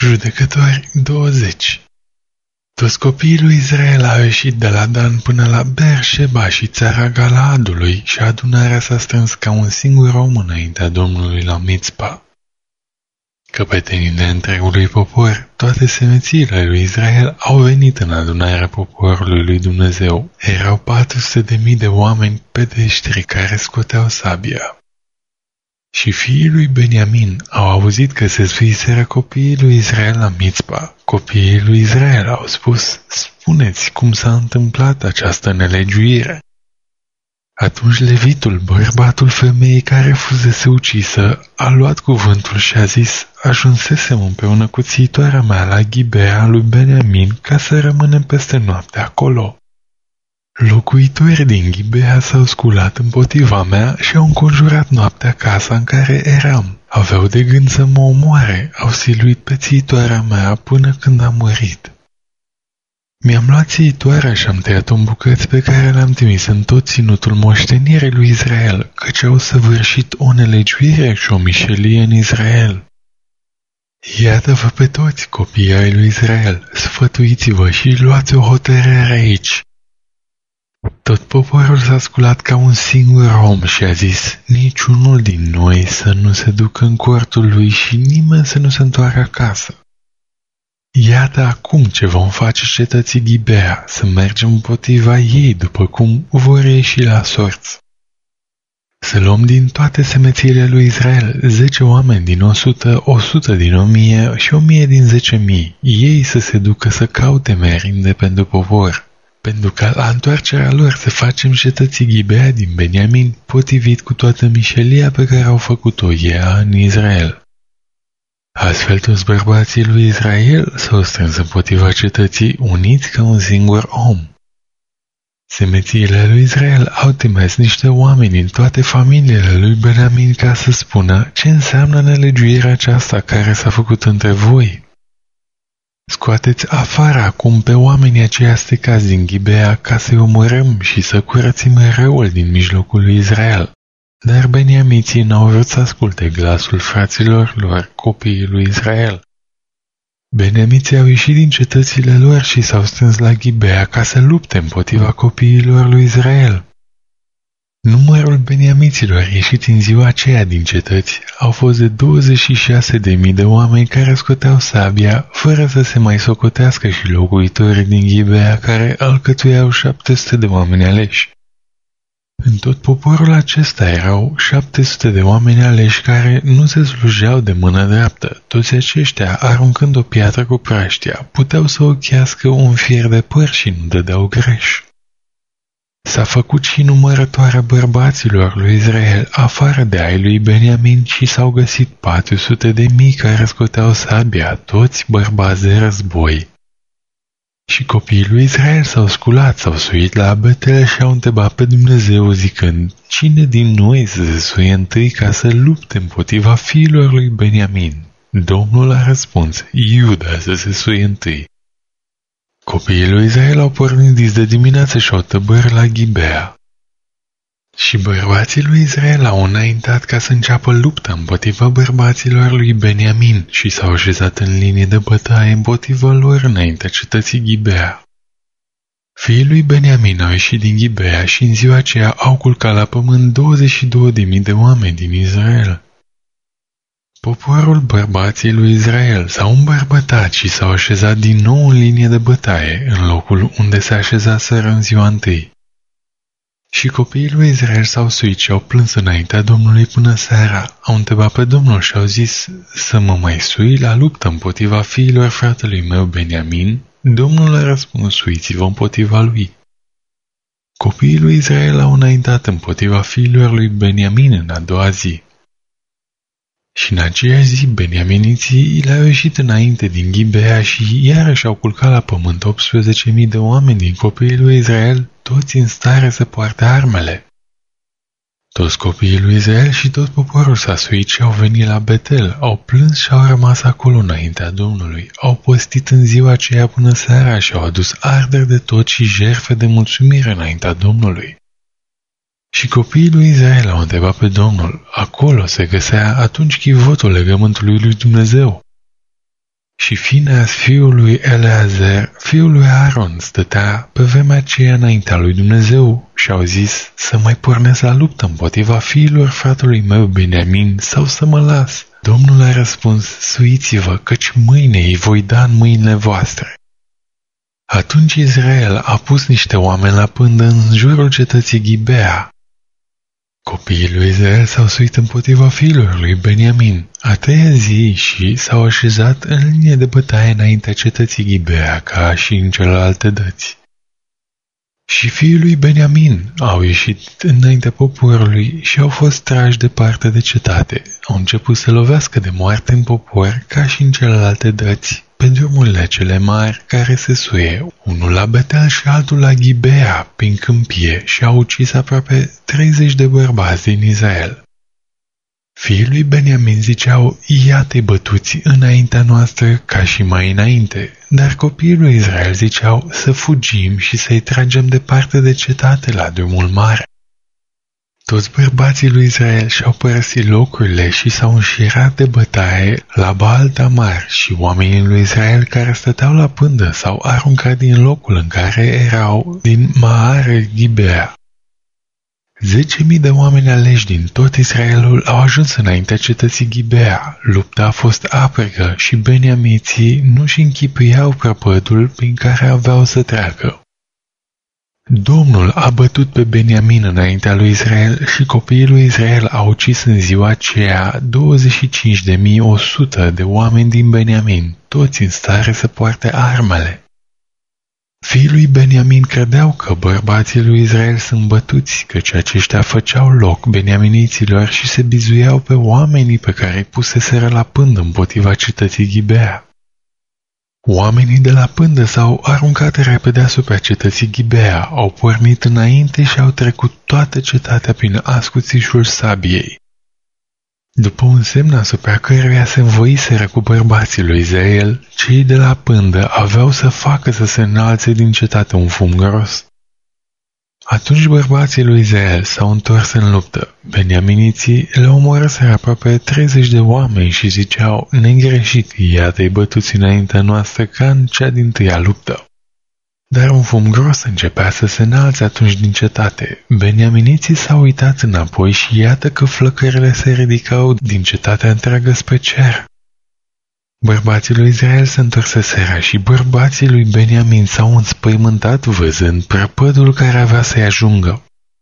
Judecători 20. Toți copiii lui Israel au ieșit de la Dan până la Beersheba și țara Galaadului și adunarea s-a strâns ca un singur om înaintea Domnului la Mitzpa. Căpetenii de întregului popor, toate semețiile lui Israel au venit în adunarea poporului lui Dumnezeu. Erau 400.000 de oameni pedeștri care scoteau sabia. Și fiii lui Beniamin au auzit că se sfiseră copiii lui Israel la Mitzpa. Copiii lui Israel au spus: spuneți cum s-a întâmplat această nelegiuire. Atunci levitul, bărbatul femeii care fusese ucisă, a luat cuvântul și a zis: ajunsesem împreună cu țiitoarea mea la Ghibea lui Beniamin ca să rămânem peste noapte acolo. Locuitorii din Ghibea s-au sculat împotriva mea și au înconjurat noaptea casa în care eram. Aveau de gând să mă omoare, au siluit pe țiitoarea mea până când a murit. Mi-am luat țiitoarea și am tăiat-o în bucăți pe care le-am trimis în tot ținutul moștenirii lui Israel, căci au săvârșit o nelegiuire și o mișelie în Israel. Iată-vă pe toți, copiii ai lui Israel, sfătuiți-vă și luați o hotărâre aici. Tot poporul s-a sculat ca un singur om și a zis: niciunul din noi să nu se ducă în cortul lui și nimeni să nu se întoarcă acasă. Iată acum ce vom face cetății Ghibea, să mergem împotriva ei după cum vor ieși la sorți. Să luăm din toate semețiile lui Israel 10 oameni din 100, 100 din 1000 și 1000 din 10.000, ei să se ducă să caute merinde pentru popor. Pentru ca la întoarcerea lor să facem cetății Ghibea din Beniamin, potrivit cu toată mișelia pe care au făcut-o ea în Israel. Astfel toți bărbații lui Israel s-au strâns împotriva cetății, uniți ca un singur om. Semețiile lui Israel au trimis niște oameni din toate familiile lui Beniamin ca să spună ce înseamnă nelegiuirea aceasta care s-a făcut între voi. Scoateți afară acum pe oamenii aceia stricați din Ghibea ca să-i omorâm și să curățim răul din mijlocul lui Israel. Dar beniamiții n-au vrut să asculte glasul fraților lor, copiii lui Israel. Beniamiții au ieșit din cetățile lor și s-au strâns la Ghibea ca să lupte împotriva copiilor lui Israel. Numărul beniamiților ieșiți în ziua aceea din cetăți au fost de 26.000 de oameni care scoteau sabia, fără să se mai socotească și locuitorii din Ghibea care alcătuiau 700 de oameni aleși. În tot poporul acesta erau 700 de oameni aleși care nu se slujeau de mână dreaptă. Toți aceștia, aruncând o piatră cu praștia, puteau să ochească un fir de păr și nu dădeau greș. S-a făcut și numărătoarea bărbaților lui Israel afară de ai lui Beniamin și s-au găsit 400.000 care scoteau sabia, toți bărbați de război. Și copiii lui Israel s-au sculat, s-au suit la Betel și au întrebat pe Dumnezeu zicând: cine din noi să se suie întâi ca să lupte împotriva fiilor lui Beniamin? Domnul a răspuns: Iuda să se suie întâi. Copiii lui Israel au pornit de dimineață și au tăbărit la Ghibea. Și bărbații lui Israel au înaintat ca să înceapă lupta împotriva bărbaților lui Beniamin și s-au așezat în linie de bătaie împotriva lor înaintea cetății Ghibea. Fiii lui Beniamin au ieșit din Ghibea și în ziua aceea au culcat la pământ 22.000 de oameni din Israel. Poporul bărbații lui Israel s-au îmbărbătat și s-au așezat din nou în linie de bătaie, în locul unde se așezaseră în ziua întâi. Și copiii lui Israel s-au suit și au plâns înaintea Domnului până seara. Au întrebat pe Domnul și au zis: să mă mai sui la luptă împotriva fiilor fratelui meu Beniamin? Domnul a răspuns: suiți-vă împotriva lui. Copiii lui Israel au înaintat împotriva fiilor lui Beniamin în a doua zi. Și în aceeași zi beniaminiții le-au ieșit înainte din Ghibea și iarăși au culcat la pământ 18.000 de oameni din copiii lui Israel, toți în stare să poarte armele. Toți copiii lui Israel și tot poporul s-a suit și au venit la Betel, au plâns și au rămas acolo înaintea Domnului, au postit în ziua aceea până seara și au adus arderi de tot și jertfe de mulțumire înaintea Domnului. Și copiii lui Israel au întrebat pe Domnul, acolo se găsea atunci chivotul legământului lui Dumnezeu. Și Fineas, fiul lui Eleazar, fiul lui Aaron, stătea pe vremea aceea înaintea lui Dumnezeu și au zis să mai pornesc la luptă împotriva fiilor fratelui meu Beniamin sau să mă las. Domnul a răspuns, suiți-vă, căci mâine îi voi da în mâinile voastre. Atunci Israel a pus niște oameni la pândă în jurul cetății Gibea. Copiii lui Israel s-au suit împotriva fiilor lui Beniamin a treia zi și s-au așezat în linie de bătaie înaintea cetății Gibea ca și în celelalte dăți. Și fiii lui Beniamin au ieșit înaintea poporului și au fost trași departe de cetate. Au început să lovească de moarte în popor ca și în celelalte dăți, pe drumurile cele mari care se suie, unul la Betel și altul la Gibea, prin câmpie, și au ucis aproape 30 de bărbați din Israel. Fiii lui Beniamin ziceau, iată-i bătuți înaintea noastră ca și mai înainte, dar copiii lui Israel ziceau să fugim și să-i tragem departe de cetate la drumul mare. Toți bărbații lui Israel și-au părăsit locurile și s-au înșirat de bătaie la Baal Tamar și oamenii lui Israel care stăteau la pândă s-au aruncat din locul în care erau din Maare Gibea. 10.000 de oameni aleși din tot Israelul au ajuns înaintea cetății Gibea. Lupta a fost aprigă și beniamiții nu-și închipuiau prăpădul prin care aveau să treacă. Domnul a bătut pe Beniamin înaintea lui Israel și copiii lui Israel au ucis în ziua aceea 25.100 de oameni din Beniamin, toți în stare să poarte armele. Fiii lui Beniamin credeau că bărbații lui Israel sunt bătuți, căci aceștia făceau loc beniaminiților și se bizuiau pe oamenii pe care îi puseseră la pândă împotriva cetății Gibea. Oamenii de la pândă s-au aruncat repede asupra cetății Gibea, au pornit înainte și au trecut toată cetatea prin ascuțișul sabiei. După un semn asupra căruia se învoiseră cu bărbații lui Israel, cei de la pândă aveau să facă să se înalțe din cetate un fum gros. Atunci bărbații lui Israel s-au întors în luptă. Beniaminiții le omorâseră aproape 30 de oameni și ziceau, negreșit, iată-i bătuți înaintea noastră ca în cea dintâia luptă. Dar un fum gros începea să se înalțe atunci din cetate. Beniaminiții s-au uitat înapoi și iată că flăcările se ridicau din cetatea întreagă spre cer. Bărbații lui Israel se întorseseră și bărbații lui Beniamin s-au înspăimântat văzând prăpădul care avea să-i ajungă.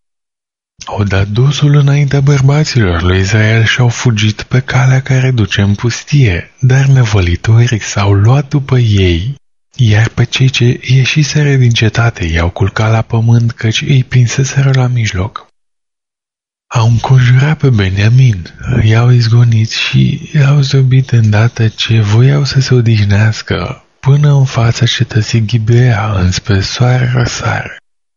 Au dat dosul înaintea bărbaților lui Israel și au fugit pe calea care duce în pustie, dar nevălitorii s-au luat după ei, iar pe cei ce ieșiseră din cetate i-au culcat la pământ căci îi prinseseră la mijloc. Au înconjurat pe Beniamin, i-au izgonit și i-au zdrobit îndată ce voiau să se odihnească până în fața cetății Gibea înspre soare răsare.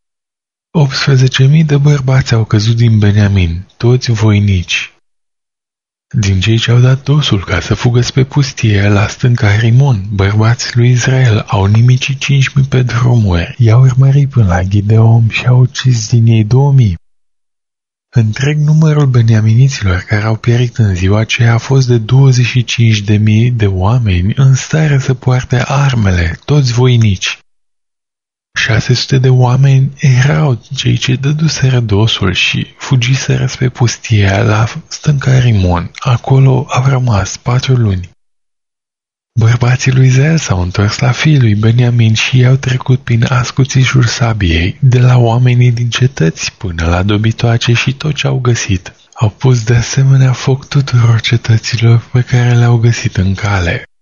18.000 de bărbați au căzut din Beniamin, toți voinici. Din cei ce au dat dosul ca să fugă spre pustie la stânca Rimon, bărbații lui Israel au nimicit 5.000 pe drumuri, i-au urmărit până la Gideon și au ucis din ei 2.000. Întreg numărul beniaminiților care au pierit în ziua aceea a fost de 25.000 de oameni în stare să poarte armele, toți voinici. 600 de oameni erau cei ce dăduseră dosul și fugiseră spre pustie la stânca Rimon. Acolo au rămas 4 luni. Bărbații lui Israel s-au întors la fiii lui Beniamin și i-au trecut prin ascuțișul sabiei, de la oamenii din cetăți până la dobitoace și tot ce au găsit. Au pus de asemenea foc tuturor cetăților pe care le-au găsit în cale.